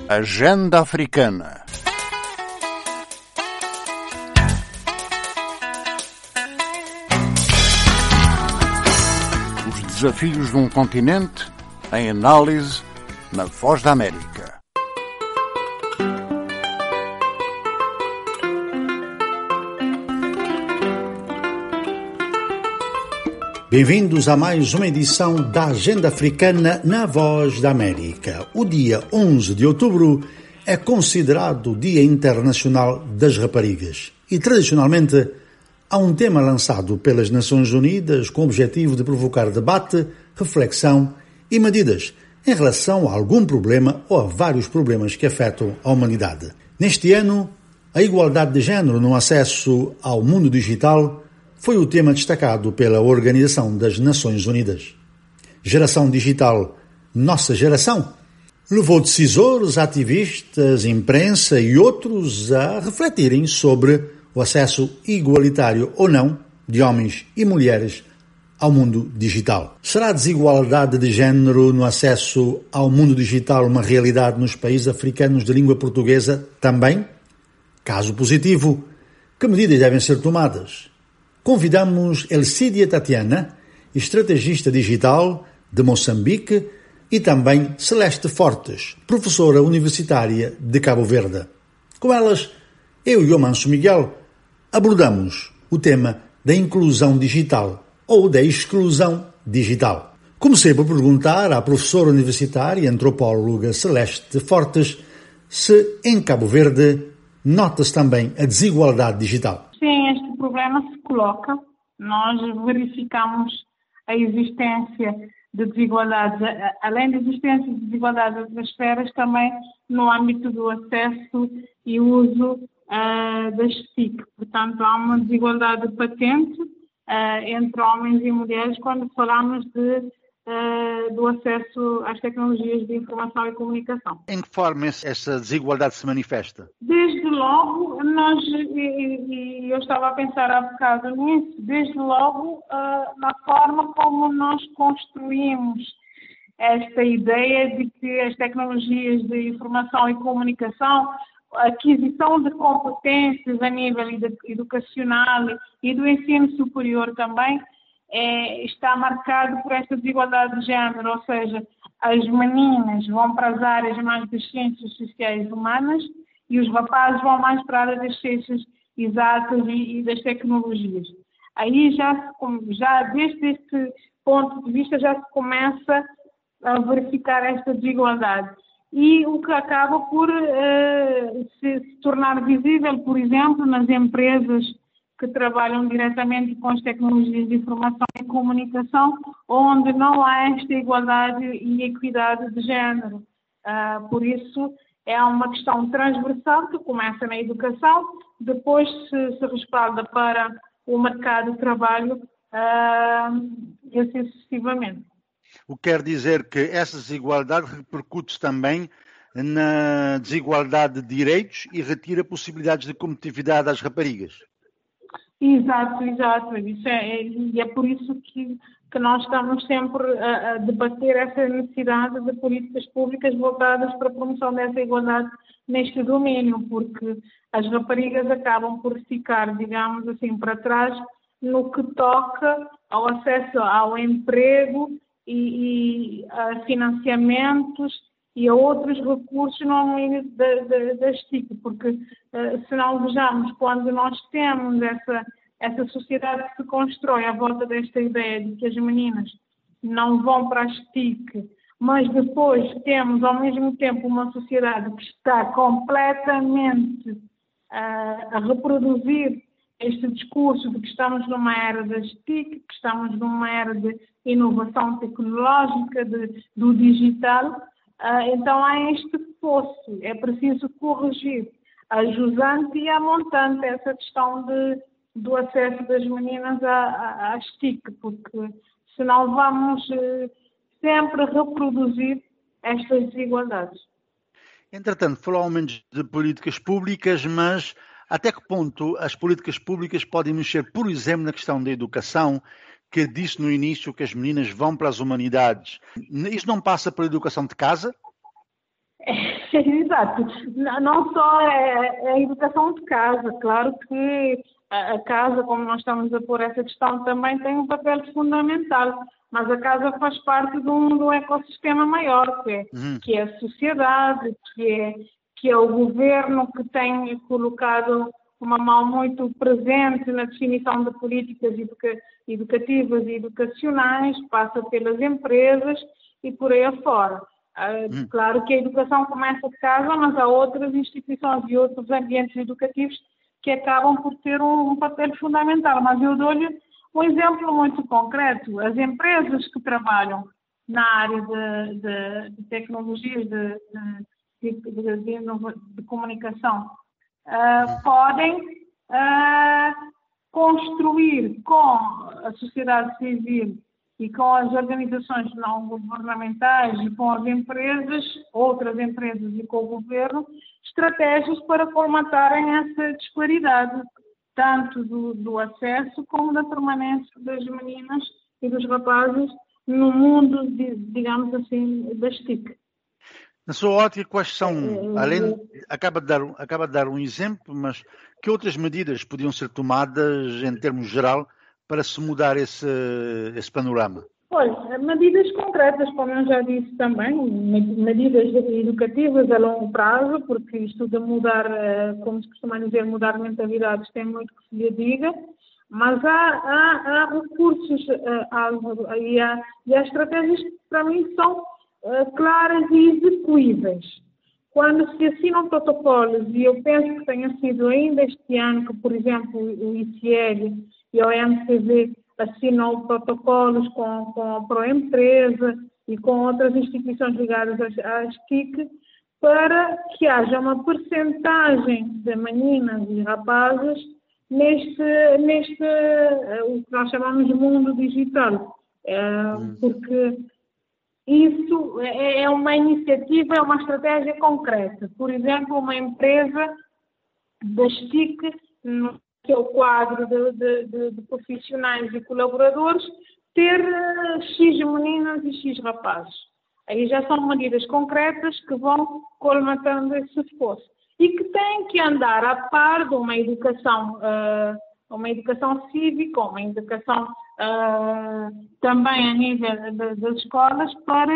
Agenda Africana. Os desafios de um continente em análise na Voz da América. Bem-vindos a mais uma edição da Agenda Africana na Voz da América. O dia 11 de outubro é considerado o Dia Internacional das Raparigas e, tradicionalmente, há um tema lançado pelas Nações Unidas com o objetivo de provocar debate, reflexão e medidas em relação a algum problema ou a vários problemas que afetam a humanidade. Neste ano, a igualdade de género no acesso ao mundo digital foi o tema destacado pela Organização das Nações Unidas. Geração Digital, Nossa Geração, levou decisores, ativistas, imprensa e outros a refletirem sobre o acesso igualitário ou não de homens e mulheres ao mundo digital. Será a desigualdade de género no acesso ao mundo digital uma realidade nos países africanos de língua portuguesa também? Caso positivo, que medidas devem ser tomadas? Convidamos Elcídia Tatiana, estrategista digital de Moçambique, e também Celeste Fortes, professora universitária de Cabo Verde. Com elas, eu e o Manso Miguel abordamos o tema da inclusão digital ou da exclusão digital. Comecei por perguntar à professora universitária e antropóloga Celeste Fortes se em Cabo Verde nota-se também a desigualdade digital. Sim, este problema se coloca. Nós verificamos a existência de desigualdades, além da existência de desigualdades das esferas, também no âmbito do acesso e uso das TIC. Portanto, há uma desigualdade patente entre homens e mulheres quando falamos do acesso às tecnologias de informação e comunicação. Em que forma essa desigualdade se manifesta? Desde logo, eu estava a pensar há bocado nisso, desde logo na forma como nós construímos esta ideia de que as tecnologias de informação e comunicação, a aquisição de competências a nível educacional e do ensino superior também, está marcado por esta desigualdade de género, ou seja, as meninas vão para as áreas mais das ciências sociais e humanas e os rapazes vão mais para a área das ciências exatas e das tecnologias. Aí já desde este ponto de vista já se começa a verificar esta desigualdade. E o que acaba por se tornar visível, por exemplo, nas empresas que trabalham diretamente com as tecnologias de informação e comunicação, onde não há esta igualdade e equidade de género. Por isso, é uma questão transversal que começa na educação, depois se respalda para o mercado de trabalho e assim sucessivamente. O que quer dizer que essa desigualdade repercute também na desigualdade de direitos e retira possibilidades de competitividade às raparigas. Exato. E é por isso que nós estamos sempre a debater essa necessidade de políticas públicas voltadas para a promoção dessa igualdade neste domínio, porque as raparigas acabam por ficar, digamos assim, para trás no que toca ao acesso ao emprego e a financiamentos e a outros recursos no meio das TIC, porque se não vejamos, quando nós temos essa sociedade que se constrói à volta desta ideia de que as meninas não vão para as TIC, mas depois temos ao mesmo tempo uma sociedade que está completamente a reproduzir este discurso de que estamos numa era das TIC, que estamos numa era de inovação tecnológica, do digital. Então há este fosso, é preciso corrigir a jusante e a montante essa questão do acesso das meninas às TIC, porque senão vamos sempre reproduzir estas desigualdades. Entretanto, falou ao menos de políticas públicas, mas até que ponto as políticas públicas podem mexer, por exemplo, na questão da educação, que disse no início que as meninas vão para as humanidades? Isto não passa pela educação de casa? Exato. Não só a educação de casa, claro que a casa, como nós estamos a pôr essa questão, também tem um papel fundamental, mas a casa faz parte de um ecossistema maior, que é a sociedade, que é o governo, que tem colocado uma mão muito presente na definição de políticas educativas e educacionais, passa pelas empresas e por aí afora. Claro que a educação começa de casa, mas há outras instituições e outros ambientes educativos que acabam por ter um papel fundamental. Mas eu dou-lhe um exemplo muito concreto. As empresas que trabalham na área de tecnologias de comunicação podem construir com a sociedade civil e com as organizações não governamentais e com as empresas, outras empresas e com o governo, estratégias para colmatarem essa disparidade, tanto do acesso como da permanência das meninas e dos rapazes no mundo, digamos assim, das TIC. Na sua ótica, quais são, acaba de dar um exemplo, mas que outras medidas podiam ser tomadas em termos geral para se mudar esse panorama? Olha, medidas concretas, como eu já disse também, medidas educativas a longo prazo, porque isto de mudar, como se costuma dizer, mudar mentalidades tem muito que se lhe diga, mas há recursos e há estratégias que para mim são claras e execuíveis. Quando se assinam protocolos, e eu penso que tenha sido ainda este ano que, por exemplo, o ICL e a OMCV assinam protocolos com a Proempresa e com outras instituições ligadas às TIC, para que haja uma percentagem de meninas e rapazes neste o que nós chamamos de mundo digital. Porque isso é uma iniciativa, é uma estratégia concreta. Por exemplo, uma empresa das TIC, que é o quadro de profissionais e colaboradores, ter X meninas e X rapazes. Aí já são medidas concretas que vão colmatando esse esforço. E que têm que andar a par de uma educação cívica, uma educação também a nível das escolas, para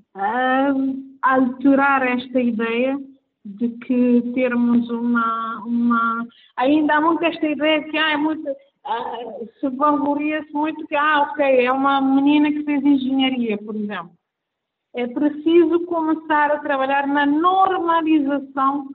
alterar esta ideia de que termos ainda há muito esta ideia que se vanglorias muito que é uma menina que fez engenharia, por exemplo. É preciso começar a trabalhar na normalização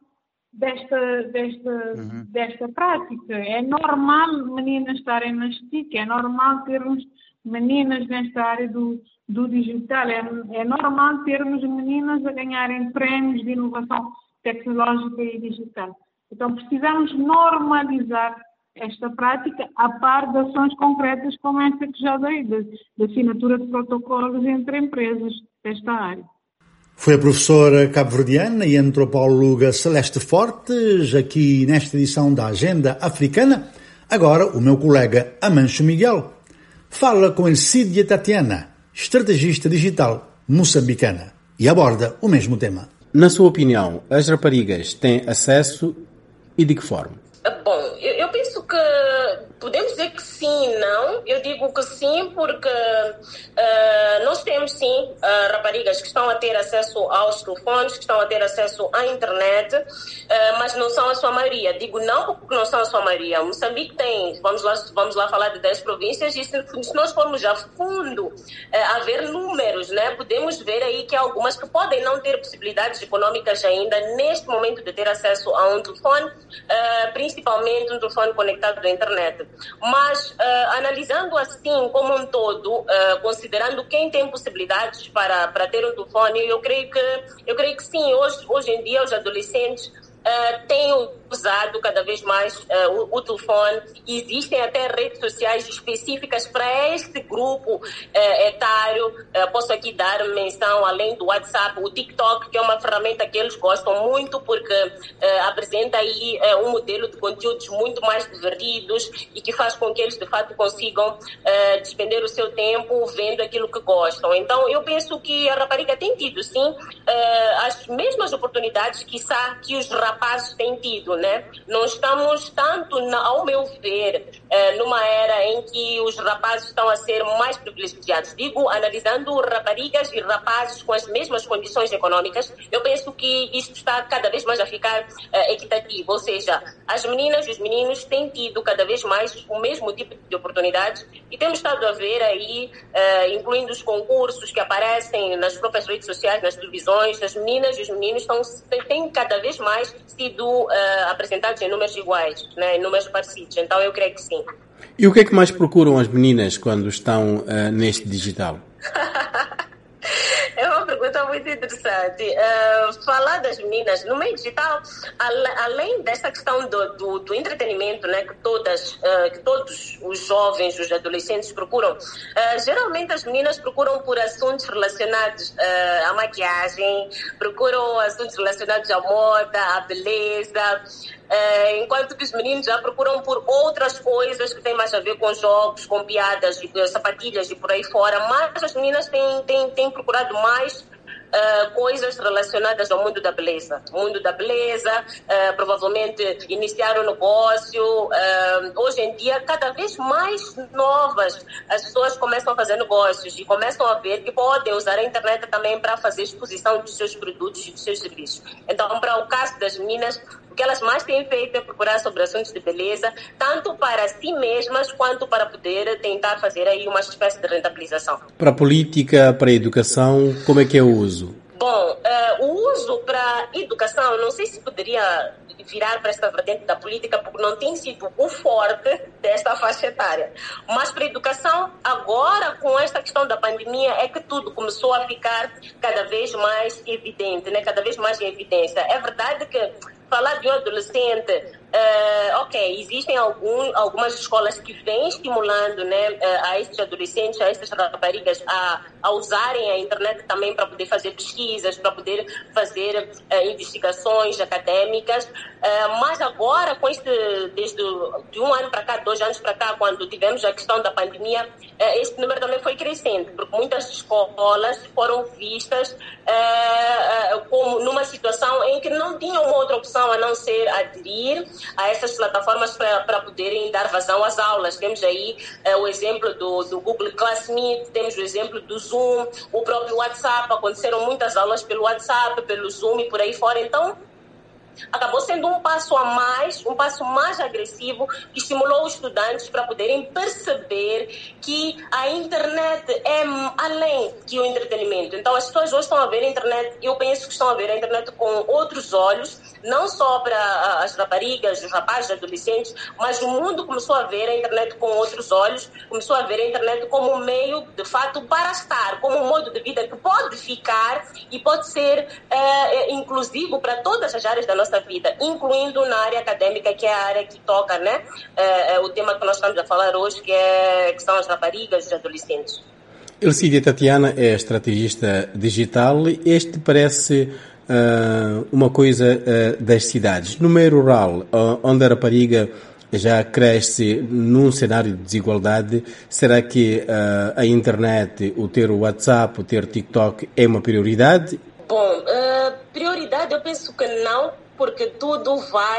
desta prática. É normal meninas estarem nas TIC, é normal termos meninas nesta área do digital, é normal termos meninas a ganharem prémios de inovação tecnológica e digital. Então precisamos normalizar esta prática a par de ações concretas como esta que já dei, de assinatura de protocolos entre empresas desta área. Foi a professora cabo-verdiana e antropóloga Celeste Fortes, aqui nesta edição da Agenda Africana. Agora, o meu colega Amancho Miguel fala com Elcídia Tatiana, estrategista digital moçambicana, e aborda o mesmo tema. Na sua opinião, as raparigas têm acesso e de que forma? Bom, eu penso que podemos dizer que sim e não. Eu digo que sim porque nós temos sim raparigas que estão a ter acesso aos telefones, que estão a ter acesso à internet, mas não são a sua maioria. Digo não porque não são a sua maioria. Moçambique tem, vamos lá falar de 10 províncias, e se nós formos a fundo a ver números, né, podemos ver aí que há algumas que podem não ter possibilidades econômicas ainda neste momento de ter acesso a um telefone, principalmente um telefone conectado à internet. Mas, analisando assim como um todo, considerando quem tem possibilidades para ter um telefone, eu creio que sim, hoje em dia os adolescentes têm usado cada vez mais o telefone. Existem até redes sociais específicas para este grupo etário. Posso aqui dar menção, além do WhatsApp, o TikTok, que é uma ferramenta que eles gostam muito porque apresenta aí um modelo de conteúdos muito mais divertidos e que faz com que eles de fato consigam despender o seu tempo vendo aquilo que gostam. Então eu penso que a rapariga tem tido sim as mesmas oportunidades quiçá que os rapazes têm tido, né? Não estamos tanto, ao meu ver, numa era em que os rapazes estão a ser mais privilegiados. Digo, analisando raparigas e rapazes com as mesmas condições econômicas, eu penso que isto está cada vez mais a ficar equitativo, ou seja, as meninas e os meninos têm tido cada vez mais o mesmo tipo de oportunidades e temos estado a ver aí, incluindo os concursos que aparecem nas próprias redes sociais, nas televisões, as meninas e os meninos têm cada vez mais sido apresentados em números iguais, né, em números parecidos. Então eu creio que sim. E o que é que mais procuram as meninas quando estão neste digital? É uma pergunta muito interessante. Falar das meninas no meio digital, além dessa questão do entretenimento, né, que todos os jovens, os adolescentes procuram, geralmente as meninas procuram por assuntos relacionados à maquiagem, procuram assuntos relacionados à moda, à beleza, enquanto que os meninos já procuram por outras coisas que têm mais a ver com jogos, com piadas, sapatilhas e por aí fora, mas as meninas têm procurado mais coisas relacionadas ao mundo da beleza. O mundo da beleza, provavelmente iniciar um negócio. Hoje em dia, cada vez mais novas, as pessoas começam a fazer negócios e começam a ver que podem usar a internet também para fazer exposição dos seus produtos e dos seus serviços. Então, para o caso das meninas, o que elas mais têm feito é procurar sobre assuntos de beleza, tanto para si mesmas quanto para poder tentar fazer aí uma espécie de rentabilização. Para a política, para a educação, como é que é o uso? Bom, o uso para educação, não sei se poderia virar para esta vertente da política, porque não tem sido o forte desta faixa etária. Mas para a educação, agora com esta questão da pandemia, é que tudo começou a ficar cada vez mais evidente, né? Cada vez mais em evidência. É verdade que falar de um adolescente, existem algumas escolas que vêm estimulando, né, a estes adolescentes, a estas raparigas a usarem a internet também para poder fazer pesquisas, para poder fazer investigações acadêmicas, mas agora, com de um ano para cá, 2 anos para cá, quando tivemos a questão da pandemia, este número também foi crescendo, porque muitas escolas foram vistas como numa situação em que não tinham uma outra opção a não ser aderir a essas plataformas para poderem dar vazão às aulas. Temos aí o exemplo do Google Classmeet, temos o exemplo do Zoom, o próprio WhatsApp, aconteceram muitas aulas pelo WhatsApp, pelo Zoom e por aí fora. Então, acabou sendo um passo mais agressivo, que estimulou os estudantes para poderem perceber que a internet é além que o entretenimento. Então as pessoas hoje estão a ver a internet, eu penso que estão a ver a internet com outros olhos, não só para as raparigas, os rapazes, os adolescentes, mas o mundo começou a ver a internet com outros olhos, começou a ver a internet como um meio, de fato, para estar, como um modo de vida que pode ficar e pode ser inclusivo para todas as áreas da nossa vida, incluindo na área acadêmica, que é a área que toca, né, o tema que nós estamos a falar hoje, que são as raparigas e os adolescentes. Elcídia Tatiana é estrategista digital. Este parece uma coisa das cidades. No meio rural, onde a rapariga já cresce num cenário de desigualdade, será que a internet, o ter o WhatsApp, o ter TikTok é uma prioridade? Bom, prioridade eu penso que não, porque tudo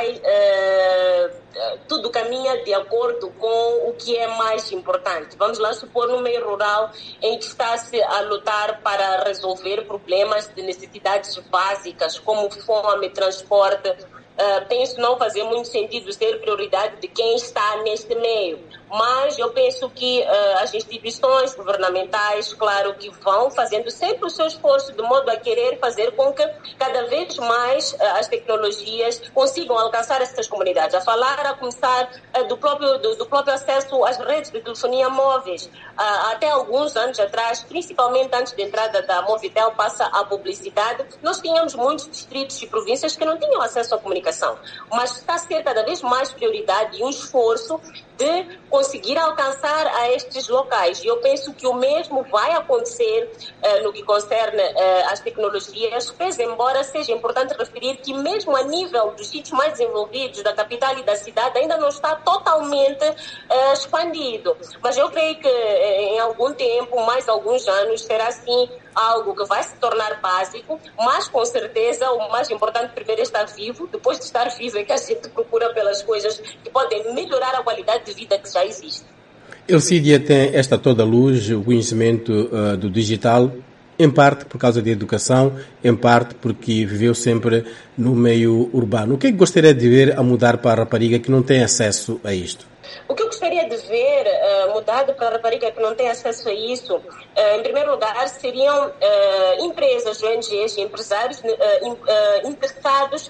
caminha de acordo com o que é mais importante. Vamos lá supor no meio rural em que está-se a lutar para resolver problemas de necessidades básicas como fome, transporte. Penso não fazer muito sentido ser prioridade de quem está neste meio. mas eu penso que as instituições governamentais, claro que vão fazendo sempre o seu esforço de modo a querer fazer com que cada vez mais as tecnologias consigam alcançar essas comunidades. A começar do próprio acesso às redes de telefonia móveis. Até alguns anos atrás, principalmente antes da entrada da Movitel, passa a publicidade, nós tínhamos muitos distritos e províncias que não tinham acesso à comunicação, mas está a ser cada vez mais prioridade e um esforço de conseguir alcançar a estes locais. E eu penso que o mesmo vai acontecer no que concerne às tecnologias, pois embora seja importante referir que mesmo a nível dos sítios mais desenvolvidos da capital e da cidade ainda não está totalmente expandido. Mas eu creio que em algum tempo, mais alguns anos, será sim algo que vai se tornar básico, mas com certeza o mais importante primeiro é estar vivo, depois de estar vivo é que a gente procura pelas coisas que podem melhorar a qualidade de vida que já existe. Elsídia tem esta toda luz, o conhecimento do digital, em parte por causa da educação, em parte porque viveu sempre no meio urbano. O que é que gostaria de ver a mudar para a rapariga que não tem acesso a isto? O que eu gostaria de ver mudado para a rapariga que não tem acesso a isso, em primeiro lugar, seriam empresas, ONGs e empresários interessados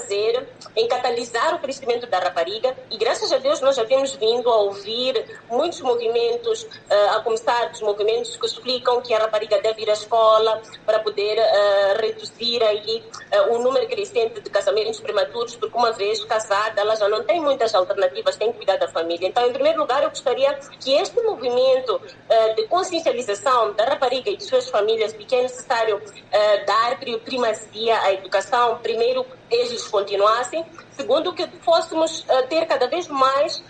em catalisar o crescimento da rapariga, e graças a Deus nós já temos vindo a ouvir muitos movimentos, a começar dos movimentos que explicam que a rapariga deve ir à escola para poder reduzir aí o número crescente de casamentos prematuros, porque uma vez casada ela já não tem muitas alternativas, tem que cuidar da família. Então, em primeiro lugar, eu gostaria que este movimento de consciencialização da rapariga e de suas famílias, de que é necessário dar primazia à educação, primeiro, eles continuassem. Segundo, que fôssemos ter cada vez mais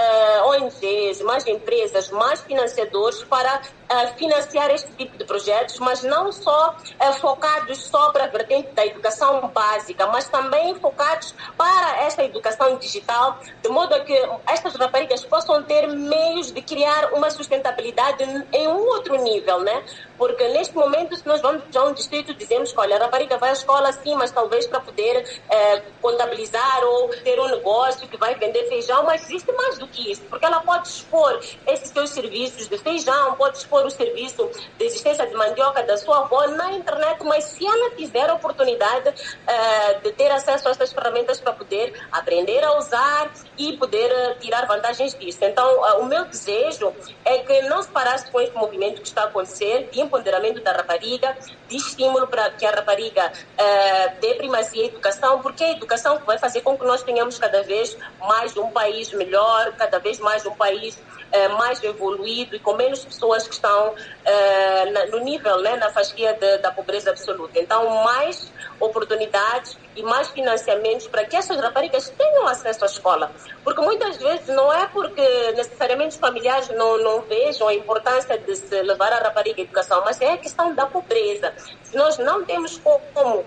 ONGs, mais empresas, mais financiadores para financiar este tipo de projetos, mas não só focados só para a vertente da educação básica, mas também focados para esta educação digital, de modo a que estas raparigas possam ter meios de criar uma sustentabilidade em um outro nível, né? Porque neste momento, se nós vamos a um distrito, dizemos que, olha, a rapariga vai à escola sim, mas talvez para poder contabilizar ou ter um negócio que vai vender feijão, mas existe mais do que isso, porque ela pode expor esses seus serviços de feijão, pode expor o serviço de existência de mandioca da sua avó na internet, mas se ela tiver a oportunidade de ter acesso a estas ferramentas para poder aprender a usar e poder tirar vantagens disso. Então, o meu desejo é que não se parasse com este movimento que está a acontecer, de empoderamento da rapariga, de estímulo para que a rapariga dê primazia à educação, porque é a educação que vai fazer com que nós tenhamos cada vez mais um país melhor, cada vez mais um país mais evoluído e com menos pessoas que estão no nível, né, na fasquia da pobreza absoluta. Então, mais oportunidades e mais financiamentos para que essas raparigas tenham acesso à escola. Porque muitas vezes não é porque necessariamente os familiares não vejam a importância de se levar a rapariga à educação, mas é a questão da pobreza. Se nós não temos como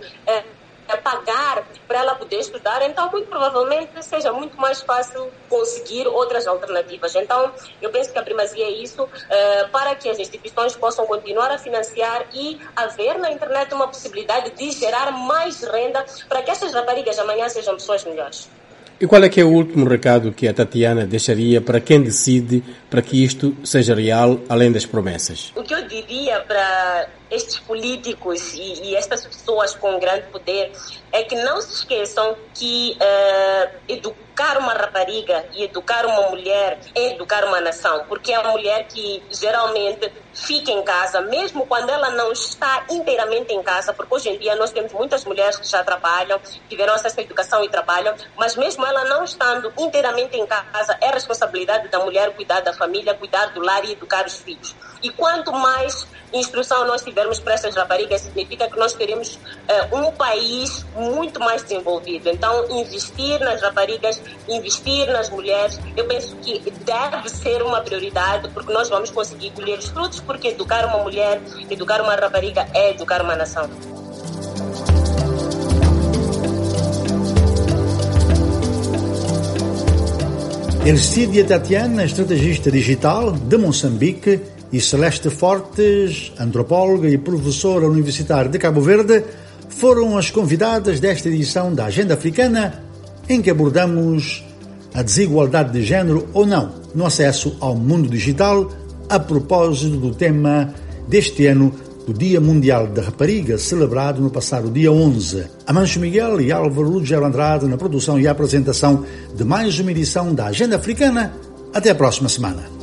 pagar para ela poder estudar, então muito provavelmente seja muito mais fácil conseguir outras alternativas. Então eu penso que a primazia é isso, para que as instituições possam continuar a financiar e haver na internet uma possibilidade de gerar mais renda para que essas raparigas amanhã sejam pessoas melhores. E qual é que é o último recado que a Tatiana deixaria para quem decide para que isto seja real, além das promessas? O que eu diria para estes políticos e estas pessoas com grande poder é que não se esqueçam que educar uma rapariga e educar uma mulher é educar uma nação, porque é a mulher que geralmente fica em casa, mesmo quando ela não está inteiramente em casa, porque hoje em dia nós temos muitas mulheres que já trabalham, tiveram acesso à educação e trabalham, mas mesmo ela não estando inteiramente em casa, é responsabilidade da mulher cuidar da família, cuidar do lar e educar os filhos. E quanto mais instrução nós tivermos para essas raparigas, significa que nós teremos um país muito mais desenvolvido. Então, investir nas raparigas, investir nas mulheres, eu penso que deve ser uma prioridade, porque nós vamos conseguir colher os frutos, porque educar uma mulher, educar uma rapariga é educar uma nação. Elsídia Tatiana, estrategista digital de Moçambique, e Celeste Fortes, antropóloga e professora universitária de Cabo Verde, foram as convidadas desta edição da Agenda Africana, em que abordamos a desigualdade de género ou não no acesso ao mundo digital, a propósito do tema deste ano do Dia Mundial da Rapariga, celebrado no passado dia 11. Amancio Miguel e Álvaro Lugero Andrade na produção e apresentação de mais uma edição da Agenda Africana. Até a próxima semana.